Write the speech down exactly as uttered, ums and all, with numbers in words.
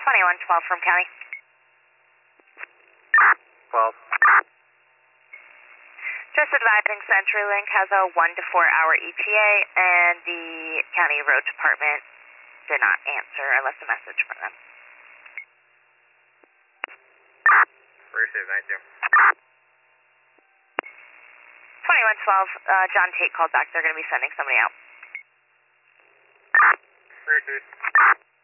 twenty-one twelve from county. twelve. Just advising CenturyLink has a one to four hour E T A, and the county road department did not answer. I left a message for them. Received, thank you. twenty-one twelve, uh, John Tate called back. They're going to be sending somebody out. Received.